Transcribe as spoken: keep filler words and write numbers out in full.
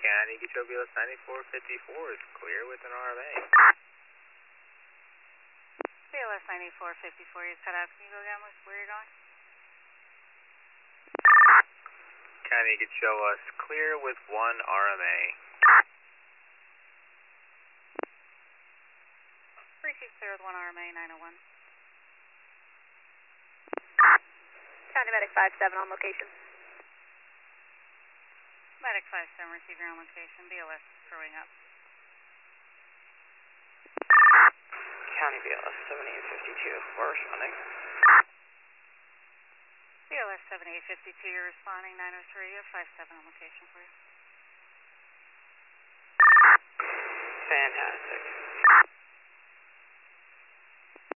County, get your B L S ninety-four fifty-four is clear with an R M A. B L S ninety-four fifty-four, you cut out. Can you go again with where you're going? County, get show us clear with one R M A. Receive clear with one R M A, nine oh one. County Medic five seven on location. Medic five seven, receive your on location. B L S throwing up. County B L S seventy-eight fifty-two, we're responding. B L S seventy-eight fifty-two, you're responding, nine oh three, you have five seven on location for you. Fantastic.